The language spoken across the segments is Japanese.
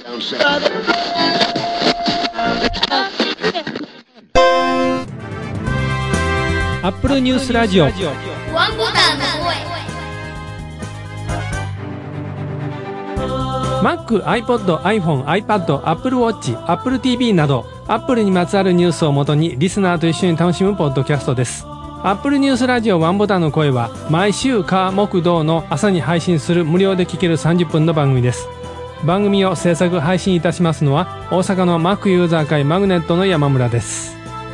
アップルニュースラジオワンボタンの声 Mac、iPod、iPhone、iPad、Apple Watch、Apple TV など Apple にまつわるニュースをもとにリスナーと一緒に楽しむポッドキャストです。Apple ニュースラジオワンボタンの声は毎週火木土の朝に配信する無料で聴ける30分の番組です。番組を制作配信いたしますのは大阪の Mac ユーザー会マグネットの山村です。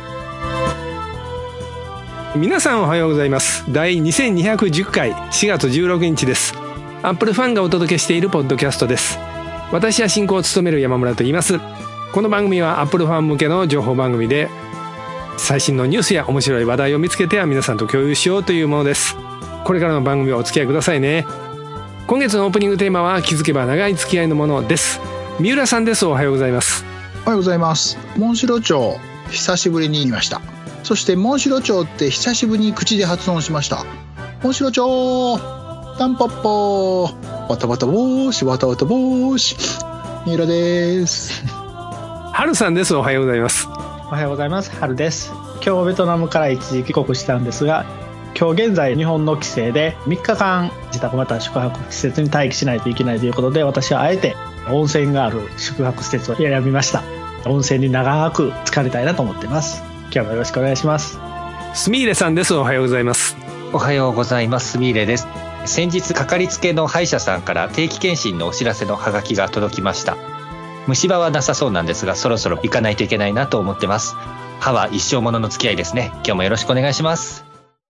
皆さんおはようございます。第2210回4月16日です。アップルファンがお届けしているポッドキャストです。私は進行を務める山村と言います。この番組はアップルファン向けの情報番組で最新のニュースや面白い話題を見つけては皆さんと共有しようというものです。これからの番組はお付き合いくださいね。今月のオープニングテーマは気づけば長い付き合いのものです。三浦さんです。おはようございます。 おはようございます。モンシロチョウ久しぶりに言いました。そしてモンシロチョウって久しぶりに口で発音しました。モンシロチョウタンポッポーバタバタボーシバタバタボーシ三浦です。 春さんです。おはようございます。 おはようございます。春です。今日ベトナムから一時帰国したんですが、今日現在日本の規制で3日間自宅または宿泊施設に待機しないといけないということで、私はあえて温泉がある宿泊施設を選びました。温泉に長く浸かりたいなと思っています。今日もよろしくお願いします。 スミーレさんです。おはようございます。 おはようございます。スミーレです。先日かかりつけの歯医者さんから定期検診のお知らせのハガキが届きました。虫歯はなさそうなんですが、そろそろ行かないといけないなと思ってます。歯は一生ものの付き合いですね。今日もよろしくお願いします。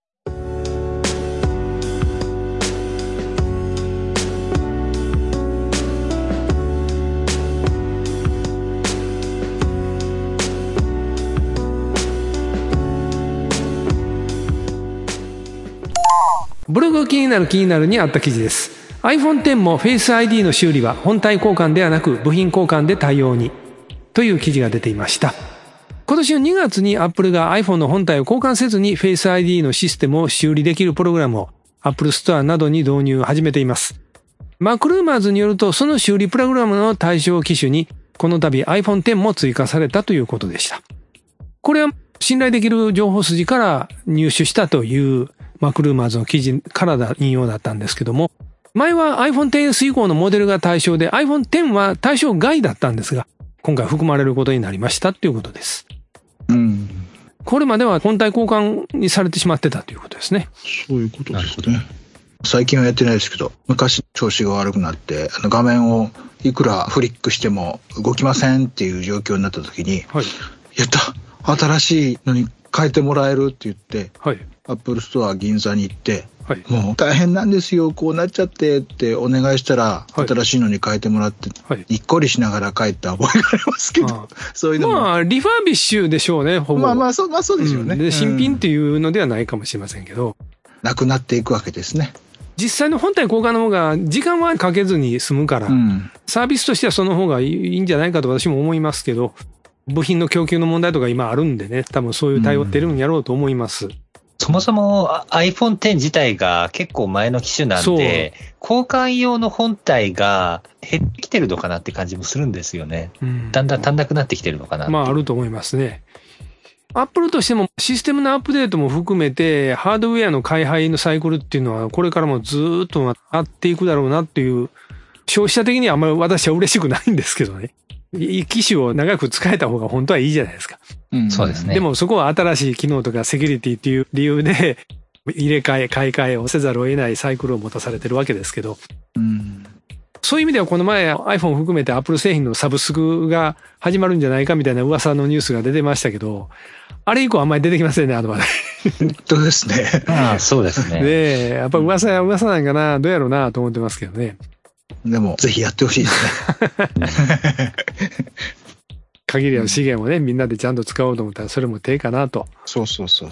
ブログ気になるにあった記事です。 iPhone X も Face ID の修理は本体交換ではなく部品交換で対応にという記事が出ていました。今年の2月に Apple が iPhone の本体を交換せずに Face ID のシステムを修理できるプログラムを Apple Store などに導入を始めています。マクルーマーズによると、その修理プログラムの対象機種にこの度 iPhone X も追加されたということでした。これは信頼できる情報筋から入手したというマクルーマーズの記事からの引用だったんですけども、前は iPhone XS 以降のモデルが対象で iPhone X は対象外だったんですが、今回含まれることになりましたということです。これまでは本体交換にされてしまってたということですね。 そういうことですね。最近はやってないですけど、昔調子が悪くなって画面をいくらフリックしても動きませんっていう状況になった時に、はい、やった新しいのに変えてもらえるって言って、はい、アップルストア銀座に行って、はい、もう大変なんですよこうなっちゃってってお願いしたら、はい、新しいのに変えてもらって、はい、にっこりしながら帰った覚えがありますけど、そういうのもまあリファービッシュでしょうね。ほぼそうでしょうね、 で新品っていうのではないかもしれませんけど、 なくなっていくわけですね。 実際の本体交換の方が時間はかけずに済むから、サービスとしてはその方がいいんじゃないかと私も思いますけど、部品の供給の問題とか今あるんでね、多分そういう対応ってるんやろうと思います。 そもそも iPhone X 自体が結構前の機種なんで、交換用の本体が減ってきてるのかなって感じもするんですよね。だんだん足んなくなってきてるのかな。 まああると思いますね。アップルとしてもシステムのアップデートも含めてハードウェアの開発のサイクルっていうのはこれからもずっとあっていくだろうなっていう、消費者的にはあんまり私は嬉しくないんですけどね。機種を長く使えた方が本当はいいじゃないですか。 そうですね。 でもそこは新しい機能とかセキュリティっていう理由で入れ替え買い替えをせざるを得ないサイクルを持たされてるわけですけど、そういう意味ではこの前 iPhone 含めて Apple 製品のサブスクが始まるんじゃないかみたいな噂のニュースが出てましたけど、あれ以降あんまり出てきませんね、あの場で。 本当ですね。 そうですね。 で、やっぱ噂なんかな、どうやろうなと思ってますけどね。 でもぜひやってほしいですね。 限りある資源をね、みんなでちゃんと使おうと思ったらそれも手かなと。 そう。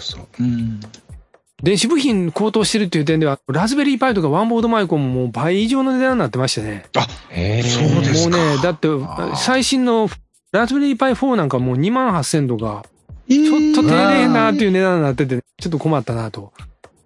電子部品高騰してるっていう点では、ラズベリーパイとかワンボードマイコンも倍以上の値段になってましてね。 そうですか。 もうね、だって最新のラズベリーパイ4なんかもう28,000とか、ちょっと手入れへんなっていう値段になってて、ちょっと困ったなと。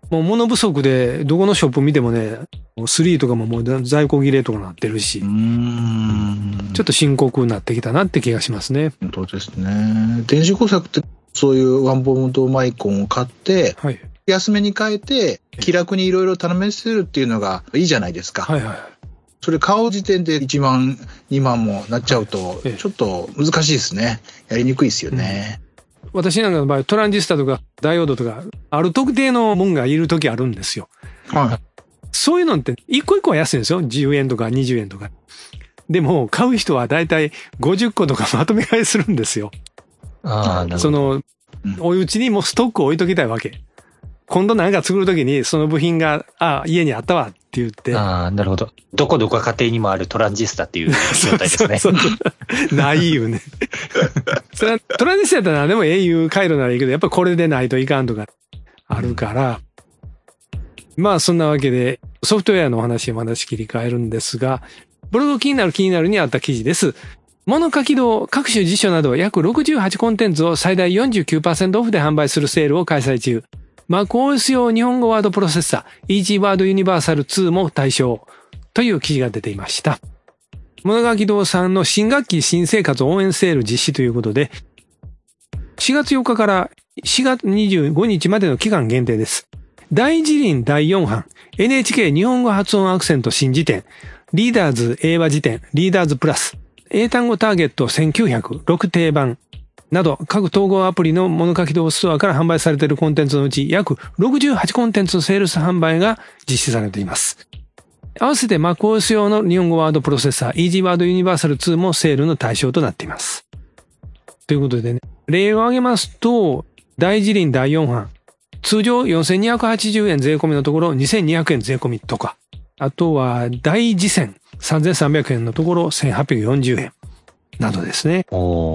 もう物不足で、どこのショップ見てもね、3とかももう在庫切れとかなってるし、ちょっと深刻になってきたなって気がしますね。 本当ですね。電子工作ってそういうワンボムとマイコンを買って、はい、安めに変えて気楽にいろいろ試せるっていうのがいいじゃないですか。はいはい。それ買う時点で1万2万もなっちゃうとちょっと難しいですね。やりにくいですよね。 私なんかの場合トランジスタとかダイオードとかある特定のもんがいる時あるんですよ。はい。そういうのって一個一個は安いんですよ。10円とか20円とか。でも買う人はだいたい50個とかまとめ買いするんですよ。ああ、なるほど。そのおうちにもうストックを置いときたいわけ。今度なんか作るときにその部品が家にあったわって言って。ああ、なるほど。どこか家庭にもあるトランジスタっていう状態ですね。 そうないよね。それはトランジスタやったらでもいう回路ならいいけど、やっぱりこれでないといかんとかあるから。まあそんなわけでソフトウェアのお話切り替えるんですが、ブログ気になるにあった記事です。物書き堂、各種辞書など約68コンテンツを最大 49% オフで販売するセールを開催中。MacOS 用日本語ワードプロセッサー Easy Word Universal 2も対象という記事が出ていました。物書き堂さんの新学期新生活応援セール実施ということで、4月4日から4月25日までの期間限定です。大辞林第4版 NHK 日本語発音アクセント新辞典リーダーズ英和辞典リーダーズプラス英単語ターゲット1906定番など各統合アプリの物書き堂ストアから販売されているコンテンツのうち約68コンテンツのセールス販売が実施されています。合わせて MacOS 用の日本語ワードプロセッサー Easy Word Universal 2もセールの対象となっています。ということでね、例を挙げますと、大辞林第4版通常4280円税込みのところ2200円税込みとか、あとは大辞泉3300円のところ1840円などですね。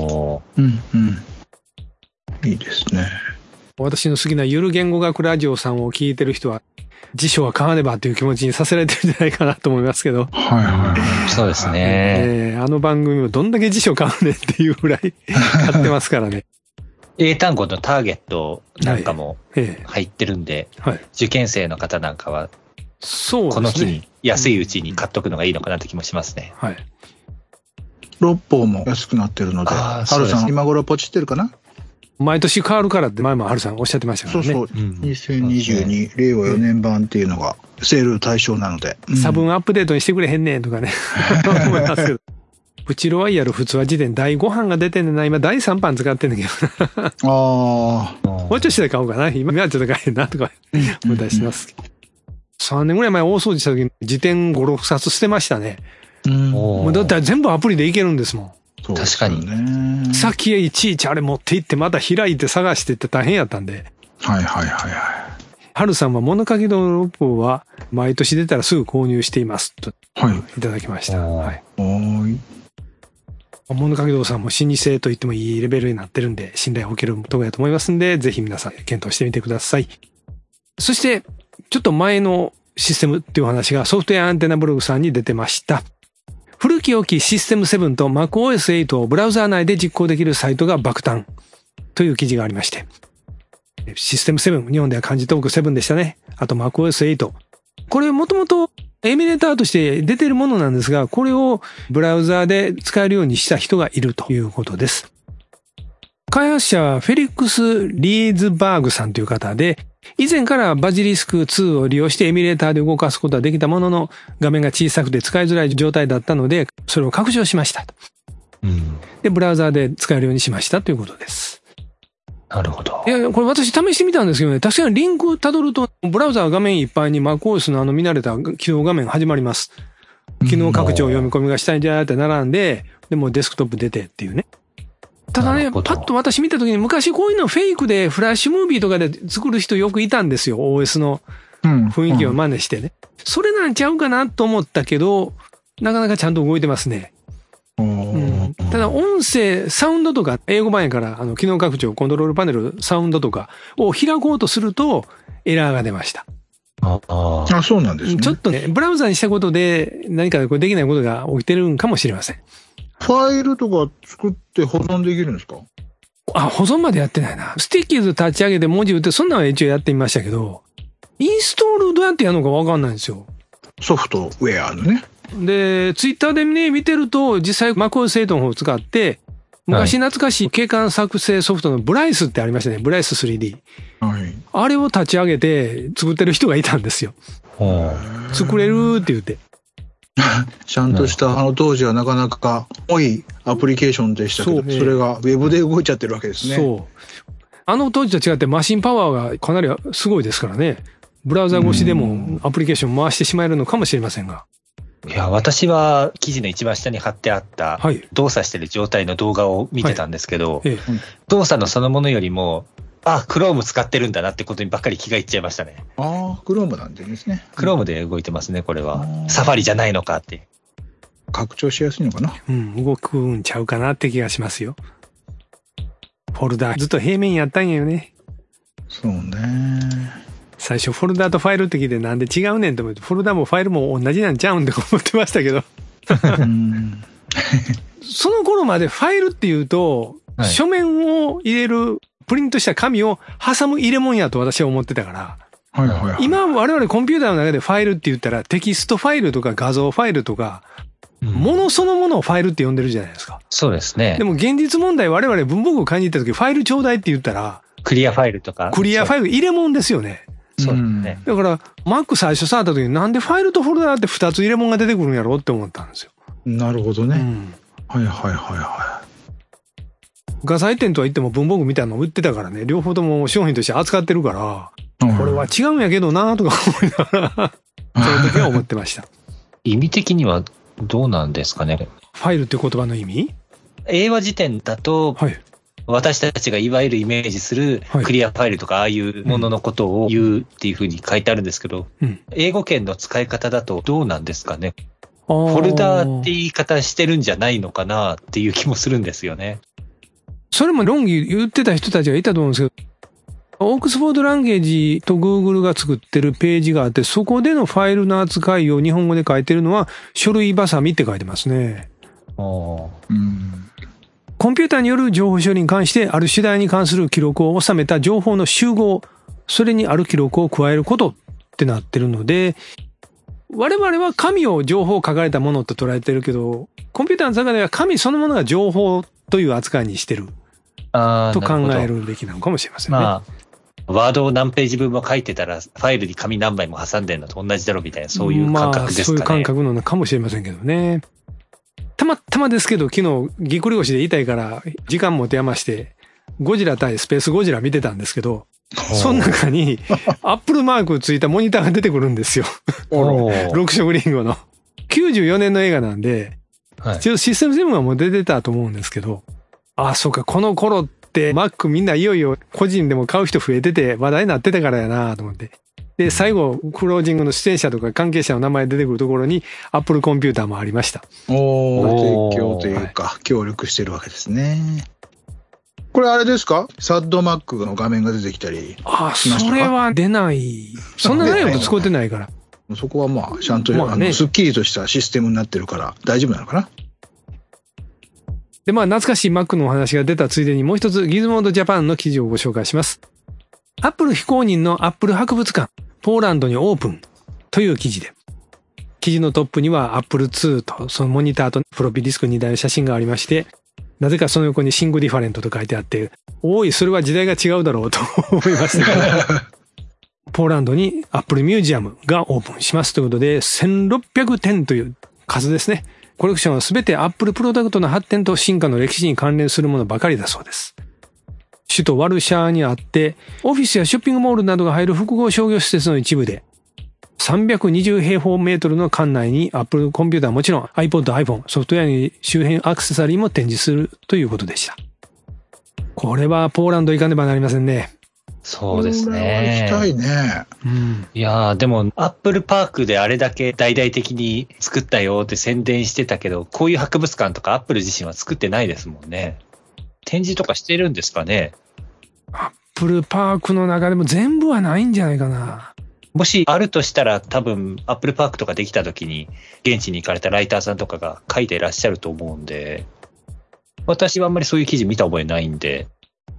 いいですね。 私の好きなゆる言語学ラジオさんを聞いてる人は辞書は買わねばという気持ちにさせられてるんじゃないかなと思いますけど。 はいはい。そうですね。 あの番組をどんだけ辞書買うねっていうぐらい買ってますからね。 英単語のターゲットなんかも入ってるんで、受験生の方なんかは、この機に安いうちに買っとくのがいいのかなって気もしますね。はい。 6法も安くなってるので、ハルさん今頃ポチってるかな？ 毎年変わるからって前もハルさんおっしゃってましたからね。 そう。2022令和4年版っていうのがセール対象なので。 差分アップデートにしてくれへんねんとかね。思いますけど。うちロワイヤル普通は辞典第5版が出てんねんな。今第3版使ってんだけどな。もうちょっとして買おうかな。今はちょっと買えへんなとか思ったりします。3年ぐらい前大掃除した時に辞典5、6冊捨てましたね。もうだって全部アプリでいけるんですもん。 確かに。 先へいちいちあれ持って行ってまた開いて探してって大変やったんで。 はい。 ハルさんは物書き堂6法は毎年出たらすぐ購入していますといただきました。はい。物書き堂さんも老舗と言ってもいいレベルになってるんで信頼を受けるところだと思いますんで、ぜひ皆さん検討してみてください。そしてちょっと前のシステムっていう話がソフトウェアアンテナブログさんに出てました。古き良きシステム7と MacOS 8をブラウザー内で実行できるサイトが爆誕という記事がありまして。システム7、日本では漢字トーク7でしたね。あと MacOS 8。これもともとエミュレーターとして出てるものなんですが、これをブラウザーで使えるようにした人がいるということです。開発者はフェリックス・リーズバーグさんという方で、以前からバジリスク2を利用してエミュレーターで動かすことはできたものの、画面が小さくて使いづらい状態だったので、それを拡張しましたと。で、ブラウザーで使えるようにしましたということです。 なるほど。 いや、これ私試してみたんですけどね、確かにリンクを辿ると、ブラウザー画面いっぱいに MacOS の見慣れた起動画面が始まります。機能拡張読み込みが下にジャーって並んで、でもデスクトップ出てっていうね。ただね、パッと私見たときに昔こういうのフェイクでフラッシュムービーとかで作る人よくいたんですよ。OS の雰囲気を真似してね。それなんちゃうかなと思ったけど、なかなかちゃんと動いてますね。ただ音声、サウンドとか、英語版やから機能拡張、コントロールパネル、サウンドとかを開こうとするとエラーが出ました。 そうなんですね。 ちょっとね、ブラウザにしたことで何かこれできないことが起きてるんかもしれません。 ファイルとか作って保存できるんですか？ 保存までやってないな。スティッキーズ立ち上げて文字打って、そんなのは一応やってみましたけど、 インストールどうやってやるのか分かんないんですよ。 ソフトウェアのね。 で、ツイッターでね、見てると、実際 MacOS 8の方を使って、昔懐かしい景観作成ソフトのブライスってありましたね。ブライス 3D。 はい。 あれを立ち上げて作ってる人がいたんですよ。作れるって言って。 ちゃんとした当時はなかなか重いアプリケーションでしたけど、それがウェブで動いちゃってるわけですね。 そう。当時と違ってマシンパワーがかなりすごいですからね。ブラウザ越しでもアプリケーション回してしまえるのかもしれませんが。 いや、私は記事の一番下に貼ってあった動作してる状態の動画を見てたんですけど、動作のそのものよりも、Chrome 使ってるんだなってことにばっかり気がいっちゃいましたね。 Chrome なんてですね。 Chrome で動いてますね、これは。サファリじゃないのかって。 拡張しやすいのかな。 動くんちゃうかなって気がしますよ。フォルダずっと平面やったんやよね。 そうね。 最初フォルダとファイルって聞いてなんで違うねんと思って、フォルダもファイルも同じなんちゃうんって思ってましたけど。その頃までファイルっていうと、書面を入れるプリントした紙を挟む入れ物やと私は思ってたから。今我々コンピューターの中でファイルって言ったらテキストファイルとか画像ファイルとか、ものそのものをファイルって呼んでるじゃないですか。 そうですね。 でも現実問題我々文房具を買いに行った時ファイルちょうだいって言ったら、 クリアファイルとか。 クリアファイル入れ物ですよね。 そうですね。 だから、Mac 最初触った時になんでファイルとフォルダーって2つ入れ物が出てくるんやろって思ったんですよ。 なるほどね。はい。 画材店とは言っても文房具みたいなの売ってたからね、両方とも商品として扱ってるから、これは違うんやけどなとか思いながら、その時は思ってました。 意味的にはどうなんですかね。 ファイルっていう言葉の意味？ 英和辞典だと、私たちがいわゆるイメージするクリアファイルとかああいうもののことを言うっていうふうに書いてあるんですけど、英語圏の使い方だとどうなんですかね。フォルダーって言い方してるんじゃないのかなっていう気もするんですよね。 それも論議言ってた人たちがいたと思うんですけど、オークスフォードランゲージと Google が作ってるページがあって、そこでのファイルの扱いを日本語で書いてるのは書類ばさみって書いてますね。コンピューターによる情報処理に関してある主題に関する記録を収めた情報の集合、それにある記録を加えることってなってるので、我々は紙を情報を書かれたものと捉えてるけど、コンピューターの中では紙そのものが情報という扱いにしてると考えるべきなのかもしれませんね。 ワードを何ページ分も書いてたらファイルに紙何枚も挟んでるのと同じだろうみたいな、そういう感覚ですかね。そういう感覚なのかもしれませんけどね。たまたまですけど、昨日ぎっくり腰で痛いから時間持て余してゴジラ対スペースゴジラ見てたんですけど、その中にアップルマークついたモニターが出てくるんですよ。6色リンゴの94年の映画なんで、一応システム7はもう出てたと思うんですけど、そうか、この頃って Mac みんないよいよ個人でも買う人増えてて話題になってたからやなと思って。で、最後、クロージングの出演者とか関係者の名前出てくるところに Apple コンピューターもありました。 提供というか、協力してるわけですね。これあれですか？サッド Mac の画面が出てきたりしましたか？ それは出ない。そんな内容と使ってないから。 そこはちゃんと、すっきりとしたシステムになってるから大丈夫なのかな？ で、懐かしい Mac のお話が出たついでにもう一つ、ギズモードジャパンの記事をご紹介します。Apple 非公認の Apple 博物館、ポーランドにオープンという記事で、記事のトップには Apple II とそのモニターとフロッピーディスク2台の写真がありまして、なぜかその横にシングディファレントと書いてあって、それは時代が違うだろうと思いました。ポーランドに Apple ミュージアムがオープンしますということで、1600点という数ですね。コレクションはすべて Apple プロダクトの発展と進化の歴史に関連するものばかりだそうです。首都ワルシャワにあって、オフィスやショッピングモールなどが入る複合商業施設の一部で、320平方メートルの館内に Apple コンピューターはもちろん iPod、iPhone、ソフトウェアに周辺アクセサリーも展示するということでした。これはポーランド行かねばなりませんね。 そうですね。 行きたいね。 いやー、でもアップルパークであれだけ大々的に作ったよって宣伝してたけど、こういう博物館とかアップル自身は作ってないですもんね。展示とかしてるんですかね。 アップルパークの中でも全部はないんじゃないかな。 もしあるとしたら多分アップルパークとかできた時に現地に行かれたライターさんとかが書いていらっしゃると思うんで、私はあんまりそういう記事見た覚えないんで。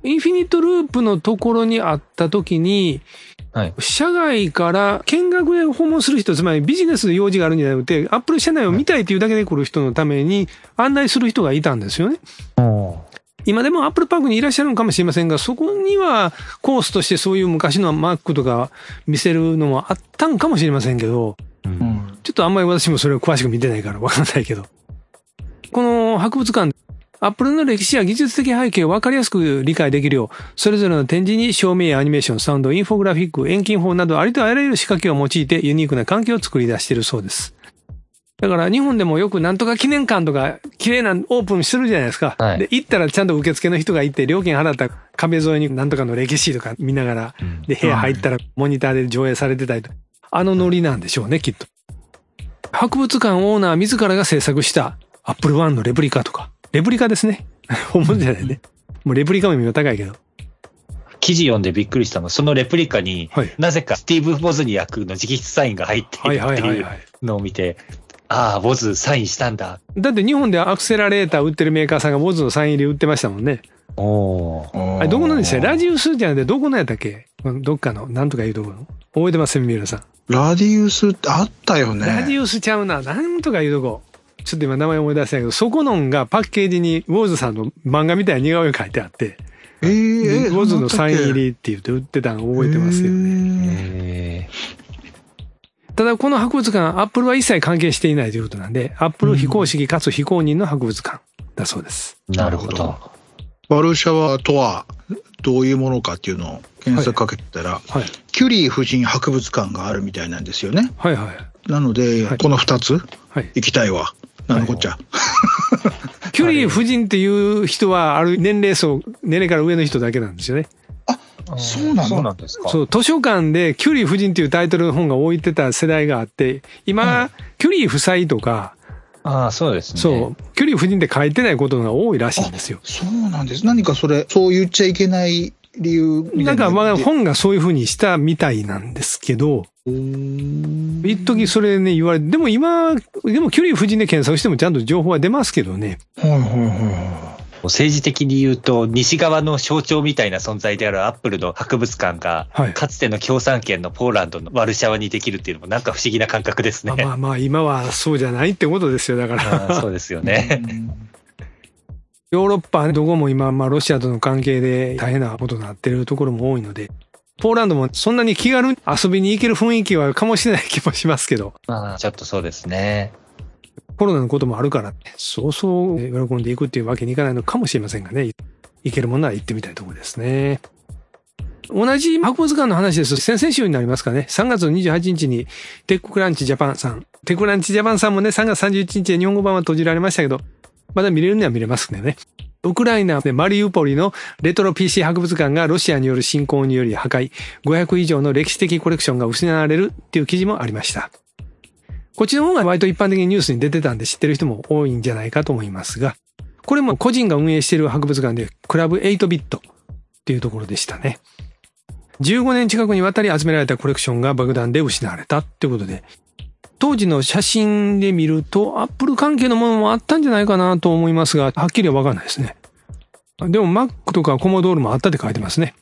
インフィニットループのところにあった時に、 はい。 社外から見学で訪問する人、つまりビジネスで用事があるんじゃなくて、アップル社内を見たいというだけで来る人のために案内する人がいたんですよね。今でもアップルパークにいらっしゃるのかもしれませんが、そこにはコースとしてそういう昔の Mac とか見せるのもあったんかもしれませんけど、ちょっとあんまり私もそれを詳しく見てないからわかんないけど。この博物館、アップルの歴史や技術的背景を分かりやすく理解できるよう、それぞれの展示に照明やアニメーション、サウンド、インフォグラフィック、遠近法などありとあらゆる仕掛けを用いてユニークな環境を作り出しているそうです。だから日本でもよくなんとか記念館とか綺麗なオープンしてるじゃないですか。 はい、 で、行ったらちゃんと受付の人がいて、料金払った壁沿いになんとかの歴史とか見ながら、で、部屋入ったらモニターで上映されてたりと。あのノリなんでしょうね、きっと。博物館オーナー自らが制作したアップル1のレプリカとか。レプリカですね。本物じゃないね。もうレプリカも意味が高いけど。 記事読んでびっくりしたのが、そのレプリカに、なぜかスティーブ・ボズニアクの直筆サインが入っているっていうのを見て、ああ、ボズサインしたんだ。 だって日本でアクセラレーター売ってるメーカーさんがボズのサイン入り売ってましたもんね。あれどこなんでしたっけ？ラジウスじゃなくてどこのやったっけ？どっかの、なんとかいうところの。覚えてます三浦さん。 ラディウスってあったよね。 ラディウスちゃうな。なんとかいうとこ。ちょっと今名前思い出したけど、そこのんがパッケージにウォーズさんの漫画みたいな似顔絵書いてあって、ウォーズのサイン入りって言って売ってたの覚えてますけどね。ただこの博物館、アップルは一切関係していないということなんで、アップル非公式かつ非公認の博物館だそうです。 なるほど。 ワルシャワとはどういうものかっていうのを検索かけてたら、はいはい、キュリー夫人博物館があるみたいなんですよね。 はいはい。 なので、はい、この2つ、行きたいわ。なんのこっちゃ。 キュリー夫人っていう人はある年齢から上の人だけなんですよね。 あ、そうなんですか。 そう、図書館でキュリー夫人っていうタイトルの本が置いてた世代があって、今、キュリー夫妻とか、 そうですね。 そう、キュリー夫人って書いてないことが多いらしいんですよ。 そうなんです。何かそう言っちゃいけない理由みたいな。 なんか本がそういう風にしたみたいなんですけど、一時それね言われて、でもキュリー夫人で検索してもちゃんと情報は出ますけどね。 政治的に言うと、西側の象徴みたいな存在であるアップルの博物館が、かつての共産圏のポーランドのワルシャワにできるっていうのもなんか不思議な感覚ですね。 まあ今はそうじゃないってことですよ、だから。 そうですよね。 ヨーロッパどこも今、ロシアとの関係で大変なことになってるところも多いので、ポーランドもそんなに気軽に遊びに行ける雰囲気はかもしれない気もしますけど。 ちょっとそうですね。 コロナのこともあるから、そうそう喜んでいくっていうわけにいかないのかもしれませんがね。行けるものは行ってみたいところですね。同じ博物館の話です。先々週になりますかね。3月28日にテッククランチジャパンさん。テッククランチジャパンさんもね、3月31日で日本語版は閉じられましたけど、まだ見れるには見れますね。ウクライナでマリウポリのレトロ PC 博物館がロシアによる侵攻により破壊、500以上の歴史的コレクションが失われるっていう記事もありました。こっちの方が割と一般的にニュースに出てたんで知ってる人も多いんじゃないかと思いますが、これも個人が運営している博物館でクラブ8ビットっていうところでしたね。15年近くにわたり集められたコレクションが爆弾で失われたってことで、当時の写真で見るとアップル関係のものもあったんじゃないかなと思いますが、はっきりはわかんないですね。でも Mac とかコモドールもあったって書いてますね。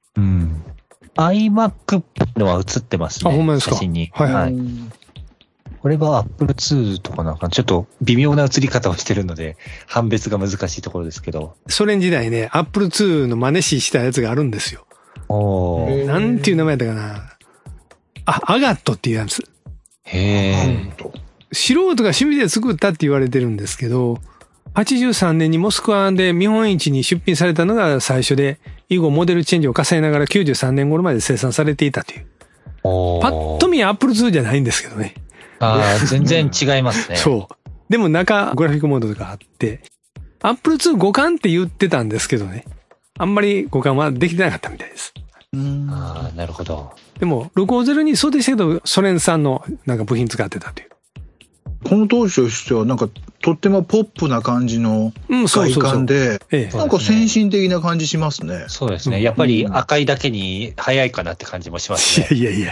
iMac のは写ってますね。 ほんまですか。 写真に。 はい。 これは Apple II とかなんかちょっと微妙な写り方をしてるので判別が難しいところですけど。 ソ連時代ね、Apple II の真似したやつがあるんですよ。なんていう名前だったかな。アガットっていうやつ。素人が趣味で作ったって言われてるんですけど、83年にモスクワで見本市に出品されたのが最初で、以後モデルチェンジを重ねながら93年頃まで生産されていたという。パッと見 Apple II じゃないんですけどね。 全然違いますね。 そう。でも中グラフィックモードとかあって、Apple II 互換って言ってたんですけどね。あんまり互換はできてなかったみたいです。 なるほど。 でも、650にそうでしたけど、ソ連産のなんか部品使ってたという。 この当時としてはなんかとってもポップな感じの外観で、なんか先進的な感じしますね。 そうですね。やっぱり赤いだけに早いかなって感じもしますね。 いや。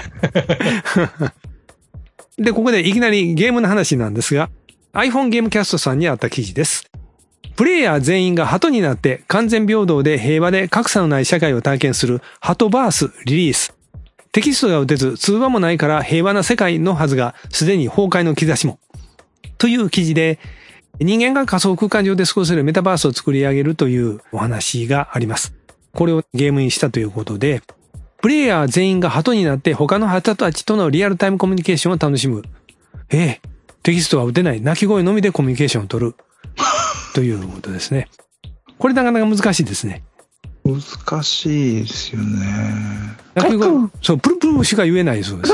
で、ここでいきなりゲームの話なんですが、iPhone ゲームキャストさんにあった記事です。 プレイヤー全員が鳩になって完全平等で平和で格差のない社会を体験する鳩バースリリース。テキストが打てず通話もないから平和な世界のはずがすでに崩壊の兆しも。という記事で、人間が仮想空間上で過ごせるメタバースを作り上げるというお話があります。これをゲームにしたということで、プレイヤー全員が鳩になって他の鳩たちとのリアルタイムコミュニケーションを楽しむ。テキストは打てない。鳴き声のみでコミュニケーションを取る。ということですね。これなかなか難しいですね。 難しいですよね。 鳴き声、そう、プルプルしか言えないそうです。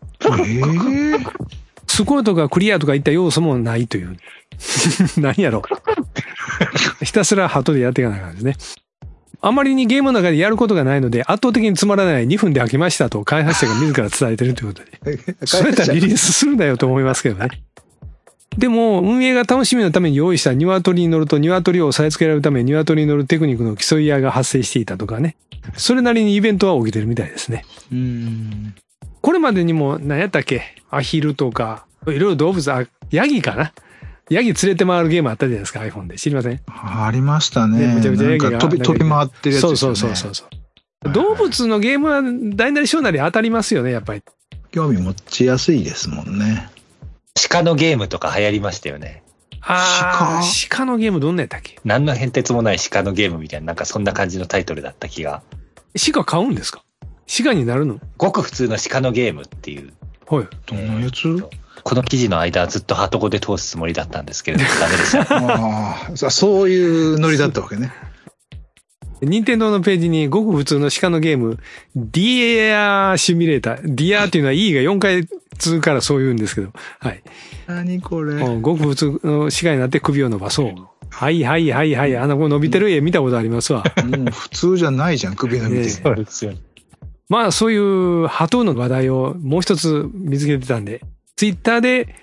スコアとかクリアとかいった要素もないという。何やろ。ひたすら鳩でやっていかなきゃですね。あまりにゲームの中でやることがないので圧倒的につまらない2分で飽きましたと開発者が自ら伝えてるということで。それやったらリリースするんだよと思いますけどね。でも運営が楽しみのために用意した鶏に乗ると鶏を押さえつけられるために鶏に乗るテクニックの競い合いが発生していたとかね。それなりにイベントは起きてるみたいですね。これまでにも何やったっけ、アヒルとかいろいろ動物、ヤギかな、ヤギ連れて回るゲームあったじゃないですか iPhone で。知りません？ ありましたね。 めちゃめちゃヤギがなんか飛び回ってるやつですよね。 そう。動物のゲームは大なり小なり当たりますよね、やっぱり。 興味持ちやすいですもんね。 鹿のゲームとか流行りましたよね。 鹿のゲームどんなやったっけ？ 何の変哲もない鹿のゲームみたいな、なんかそんな感じのタイトルだった気が。 鹿買うんですか？鹿になるの？ ごく普通の鹿のゲームっていう。 はい。 どんなやつ？ この記事の間ずっと鳩語で通すつもりだったんですけれどもダメでした。 そういうノリだったわけね。 任天堂のページにごく普通の鹿のゲーム、ディアシミュレーター。ディアっていうのは E が4回続くからそう言うんですけど。はい。 何これ。 ごく普通の鹿になって首を伸ばそう。はい。伸びてる絵見たことありますわ。 もう普通じゃないじゃん、首伸びて。 そうですよ。 まあそういう鳩の話題をもう一つ見つけてたんで、ツイッターで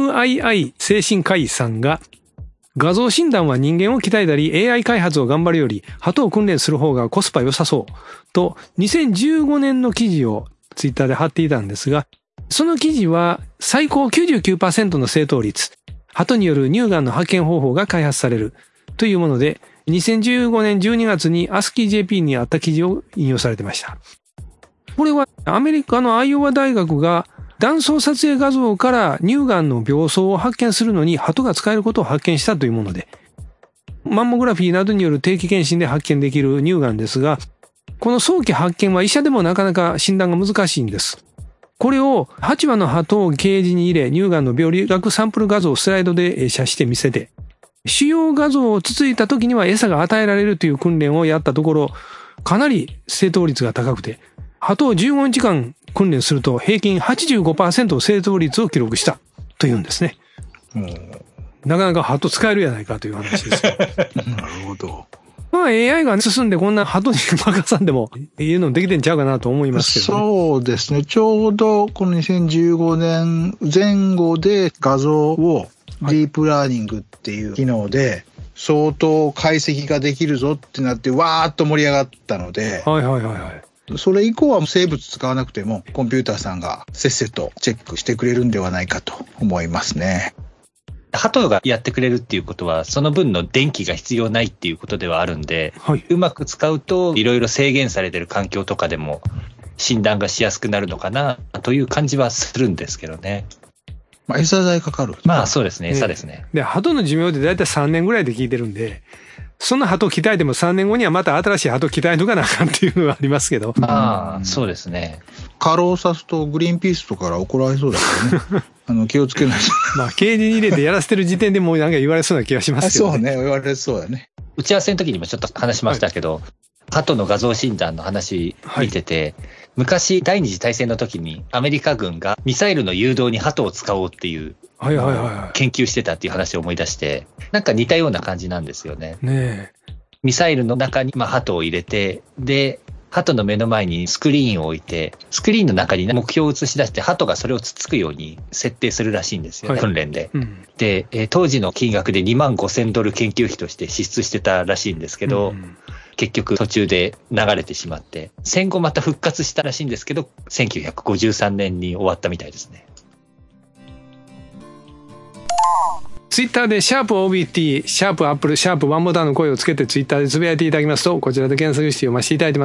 MII 精神科医さんが、画像診断は人間を鍛えたり AI 開発を頑張るより鳩を訓練する方がコスパ良さそうと2015年の記事をツイッターで貼っていたんですが、その記事は最高 99% の正答率、鳩による乳がんの発見方法が開発されるというもので、2015年12月に ASCII-JP にあった記事を引用されてました。これはアメリカのアイオワ大学が断層撮影画像から乳がんの病巣を発見するのに鳩が使えることを発見したというもので、マンモグラフィーなどによる定期検診で発見できる乳がんですが、この早期発見は医者でもなかなか診断が難しいんです。これを8羽の鳩をケージに入れ、乳がんの病理学サンプル画像をスライドで写して見せて、腫瘍画像をつついた時には餌が与えられるという訓練をやったところ、かなり正答率が高くて、鳩を15日間訓練すると平均 85% 正答率を記録したというんですね。なかなか鳩使えるやないかという話です。なるほど。 まあ AI が進んでこんな鳩に任さんでもいうのできてんちゃうかなと思いますけど、ね。 そうですね。ちょうどこの2015年前後で画像をディープラーニングっていう機能で相当解析ができるぞってなってわーっと盛り上がったので。それ以降は生物使わなくてもコンピューターさんがせっせとチェックしてくれるんではないかと思いますね。 鳩がやってくれるっていうことはその分の電気が必要ないっていうことではあるんで、うまく使うといろいろ制限されてる環境とかでも診断がしやすくなるのかなという感じはするんですけどね。 まあ餌代かかる。 まあそうですね、餌ですね。 で、鳩の寿命ってだいたい3年ぐらいで聞いてるんで、そんな鳩を鍛えても3年後にはまた新しい鳩を鍛えとかなあかんっていうのがありますけど。 そうですね。 過労さすとグリーンピースとかから怒られそうだからね。気をつけないと。 まあ、ケージに入れてやらせてる時点でもうなんか言われそうな気がしますけどね。 そうね、言われそうだね。 打ち合わせの時にもちょっと話しましたけど、鳩の画像診断の話見てて、昔第二次大戦の時にアメリカ軍がミサイルの誘導に鳩を使おうっていう研究してたっていう話を思い出して、なんか似たような感じなんですよね。ミサイルの中に鳩を入れて、で鳩の目の前にスクリーンを置いて、スクリーンの中に目標を映し出して鳩がそれをつっつくように設定するらしいんですよ、訓練で。で、当時の金額で$25,000研究費として支出してたらしいんですけど、結局途中で流れてしまって、戦後また復活したらしいんですけど、1953年に終わったみたいですね。 ツイッターでシャープ OBT、シャープアップル、シャープワンボタンの声をつけてツイッターでつぶやいていただきますと、こちらで検索して読ませていただいてます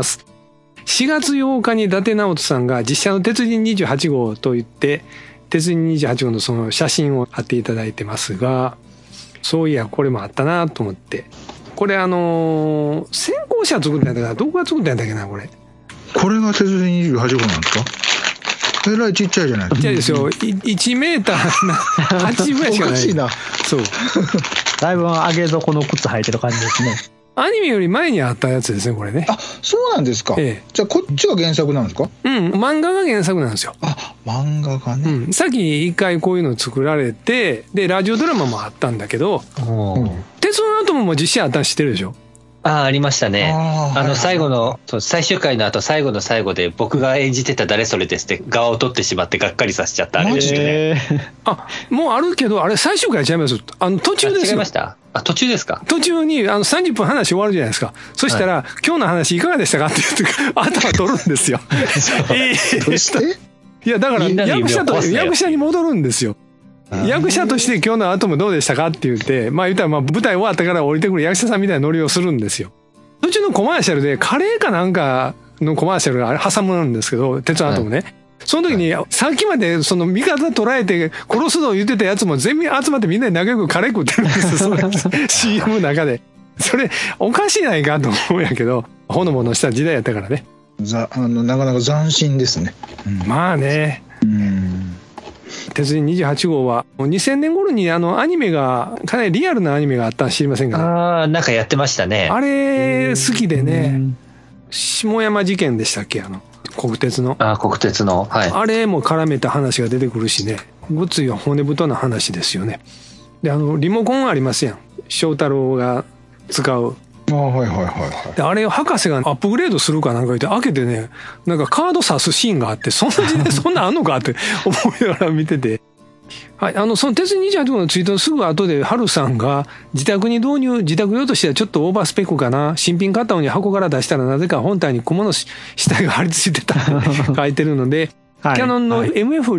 。4月8日に伊達直人さんが実写の鉄人28号と言って、鉄人28号のその写真を貼っていただいてますが、そういや、これもあったなと思って。これ先行者作ったんだから、どこが作ったんだっけな、これ。 これが鉄人28号なんですか？えらいちっちゃいじゃないですか。 ちっちゃいですよ。1メーター80ぐらいしかない。 おかしいな。 そう。 だいぶ上げ底の靴履いてる感じですね。 アニメより前にあったやつですね、これね。 あ、そうなんですか。 ええ、 じゃあこっちが原作なんですか？ うん、漫画が原作なんですよ。 あ、漫画がね。 うん、さっき一回こういうの作られて、で、ラジオドラマもあったんだけど、鉄のアトムも実写あったの知ってるでしょ？ ありましたね。最後の、最終回の後、最後の最後で僕が演じてた誰それですって側を取ってしまってがっかりさせちゃったあれですね。 あ、もうあるけど、あれ最終回ちゃいます。途中ですよ。 違いました？途中ですか？ 途中に30分話終わるじゃないですか。そしたら、今日の話いかがでしたかって言って頭取るんですよ。 どうして？ いや、だから役者に戻るんですよ。役者として今日の後もどうでしたかって言って、まあ言ったら舞台終わったから降りてくる役者さんみたいなノリをするんですよ。途中のコマーシャルでカレーかなんかのコマーシャルが挟むんですけど、鉄のアトムね。その時にさっきまでその味方捉えて殺すのを言ってたやつも全員集まってみんなで仲良くカレー食ってるんですよ。その CM の中で。それおかしいないかと思うんやけど、ほのぼのした時代やったからね。 なかなか斬新ですね。 まあね。鉄人28号は2000年頃にアニメがかなりリアルなアニメがあったの知りませんか？ なんかやってましたね。 あれ好きでね、下山事件でしたっけ、国鉄の。 国鉄の、はい。あれも絡めた話が出てくるしね、ごつい骨太な話ですよね。でリモコンありますやん、翔太郎が使う。 はいはいはいはい。 であれを博士がアップグレードするかなんか言って開けてね、なんかカード挿すシーンがあって、そんな時代そんなんあんのかって思いながら見てて。はい、その鉄人28号のツイートのすぐ後で、ハルさんが自宅用としてはちょっとオーバースペックかな。新品買ったのに箱から出したらなぜか本体に蜘蛛の死体が貼り付いてたって書いてるので、キャノンの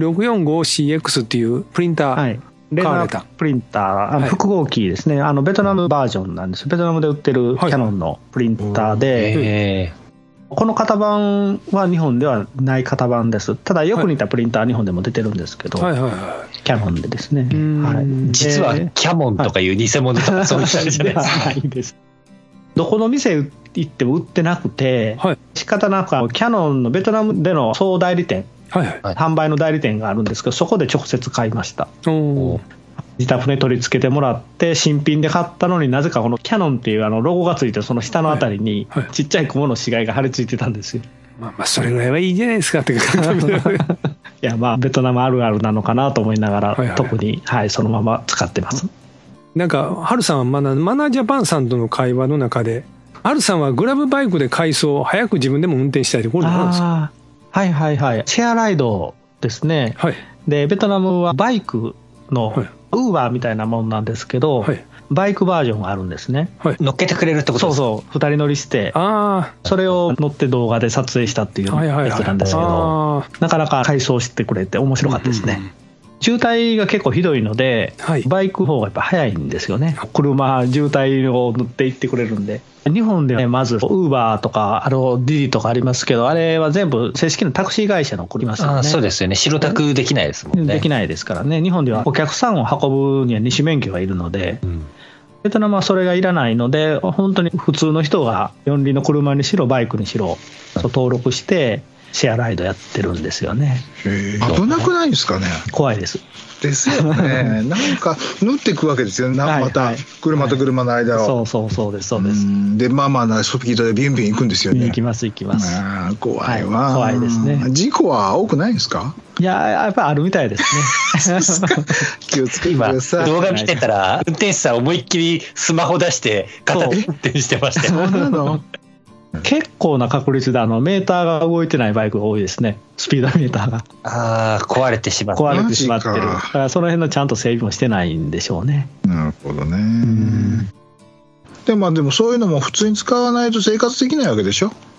MF645CX っていうプリンター、 レーザープリンター、複合機ですね。ベトナムバージョンなんです。ベトナムで売ってるキャノンのプリンターで、この型番は日本ではない型番です。ただよく似たプリンターは日本でも出てるんですけど、キャノンでですね。 実はキャモンとかいう偽物とかそういう感じじゃないです。 どこの店行っても売ってなくて、仕方なくキャノンのベトナムでの総代理店、販売の代理店があるんですけど、そこで直接買いました。自宅に取り付けてもらって新品で買ったのに、なぜかこのキャノンっていうロゴがついてるその下のあたりにちっちゃい蜘蛛の死骸が貼り付いてたんですよ。 まあそれぐらいはいいじゃないですかっていや、まあベトナムあるあるなのかなと思いながら、特にそのまま使ってます。 なんかハルさんはマナージャパンさんとの会話の中で、ハルさんはグラブバイクで回送早く自分でも運転したいって、これ何ですか？ はいはいはい、シェアライドですね。でベトナムはバイクのウーバーみたいなもんなんですけど、バイクバージョンがあるんですね。 乗っけてくれるってことですか？ そう2人乗りして、それを乗って動画で撮影したっていうやつなんですけど、なかなか回送してくれて面白かったですね。渋滞が結構ひどいので、バイクの方がやっぱ早いんですよね。車渋滞を塗っていってくれるんで。日本でね、まずウーバーとかディディとかありますけど、あれは全部正式なタクシー会社の送りますよね。 そうですよね。白タクできないですもんね。 できないですからね。日本ではお客さんを運ぶには二種免許がいるので、ベトナムはそれがいらないので、本当に普通の人が四輪の車にしろバイクにしろ登録してシェアライドやってるんですよね。 危なくないですかね？ 怖いです。 ですよね。なんか縫っていくわけですよね。また車と車の間を。 そうですそうです。 でまあスピードでビュンビュン行くんですよね。 行きます。 怖いわ。 怖いですね。 事故は多くないんですか？ いや、やっぱりあるみたいですね。 気をつけてください。 今動画見てたら運転手さん思いっきりスマホ出して片手運転してましたよ。 そうなの？ 結構な確率でメーターが動いてないバイクが多いですね。スピードメーターが壊れてしまってる。だからその辺のちゃんと整備もしてないんでしょうね。 なるほどね。でもそういうのも普通に使わないと生活できないわけでしょ？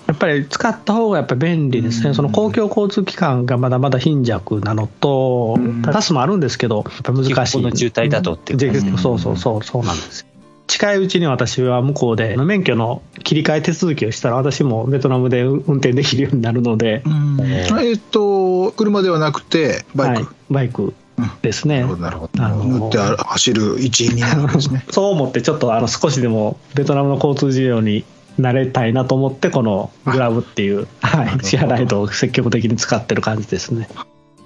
やっぱり使った方がやっぱり便利ですね。その公共交通機関がまだまだ貧弱なのと、バスもあるんですけど、やっぱ難しい。 の渋滞だとっていう。 そうなんです。近いうちに私は向こうで免許の切り替え手続きをしたら、私もベトナムで運転できるようになるので。 車ではなくてバイク。 はい、バイクですね。 なるほど。乗って走る一員になるんですね。 そう思ってちょっと少しでもベトナムの交通事情に慣れたいなと思って、このグラブっていう、支払い道を積極的に使ってる感じですね。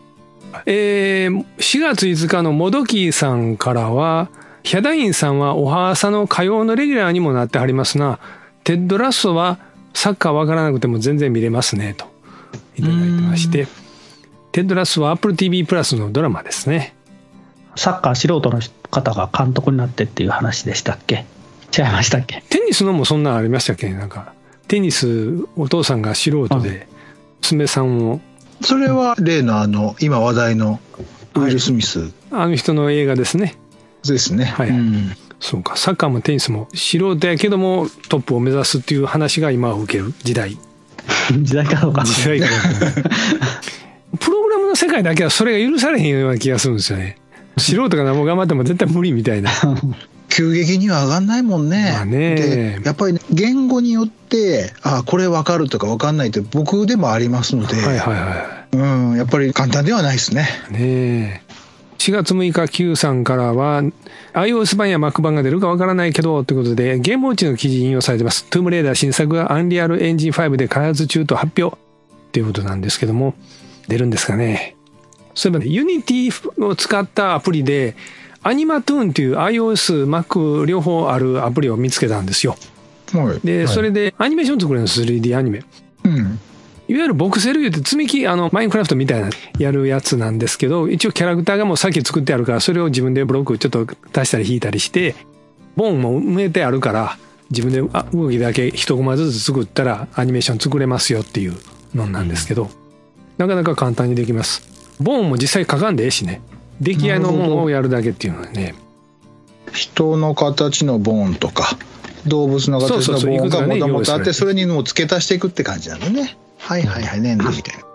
4月5日のモドキーさんからは、ヒャダインさんはおはさの火曜のレギュラーにもなってはりますが、テッドラッソはサッカーわからなくても全然見れますねといただいてまして、テッドラッソは Apple TV プラスのドラマですね。 サッカー素人の方が監督になってっていう話でしたっけ？違いましたっけ？ テニスのもそんなありましたっけ？なんかテニスお父さんが素人で娘さんを、 それは例の今話題のウィル・スミス、 あの人の映画ですね。 ですね。 はい、そうか。サッカーもテニスも素人やけどもトップを目指すっていう話が今を受ける時代時代かどうか。 時代かどうか。プログラムの世界だけはそれが許されへんような気がするんですよね。素人が何も頑張っても絶対無理みたいな。 急激には上がんないもんね。でやっぱり、言語によってこれ分かるとか分かんないって僕でもありますので、やっぱり簡単ではないですね。 4月6日 Q さんからは iOS 版や Mac 版が出るか分からないけどということで、ゲームウォッチの記事引用されてます。トゥームレーダー新作がアンリアルエンジン5で開発中と発表ということなんですけども、出るんですかね。そういえば Unity を使ったアプリでアニマトゥーンという iOS、Mac 両方あるアプリを見つけたんですよ。で、それでアニメーション作れるんです。 3D アニメ。いわゆるボクセル言うて積み木、マインクラフトみたいなやるやつなんですけど、一応キャラクターがもうさっき作ってあるから、それを自分でブロックちょっと足したり引いたりして、ボーンも埋めてあるから、自分で動きだけ一コマずつ作ったらアニメーション作れますよっていうのなんですけど、なかなか簡単にできます。ボーンも実際書かんでええしね。出来合いのものをやるだけっていうのはね。 人の形のボーンとか動物の形のボーンがもともとあって、それにもう付け足していくって感じなんだね。粘土みたいな。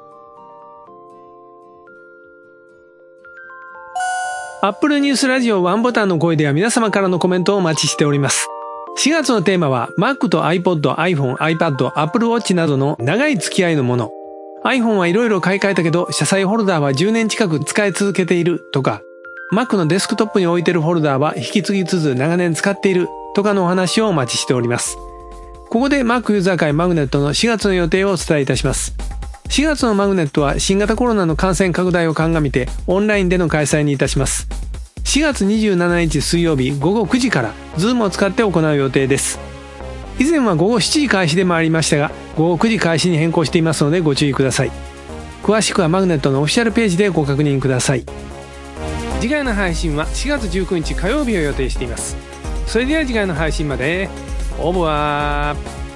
Apple ニュースラジオワンボタンの声では皆様からのコメントをお待ちしております。4月のテーマは Mac と iPod、iPhone、iPad、Apple Watch などの長い付き合いのもの。iPhone はいろいろ買い替えたけど車載ホルダーは10年近く使い続けているとか、Mac のデスクトップに置いてるホルダーは引き継ぎつつ長年使っているとかのお話をお待ちしております。ここで Mac ユーザー会マグネットの4月の予定をお伝えいたします。4月のマグネットは新型コロナの感染拡大を鑑みてオンラインでの開催にいたします。4月27日水曜日午後9時から Zoom を使って行う予定です。以前は午後7時開始でもありましたが、午後9時開始に変更していますのでご注意ください。詳しくはマグネットのオフィシャルページでご確認ください。次回の配信は4月19日火曜日を予定しています。それでは次回の配信までオーバー。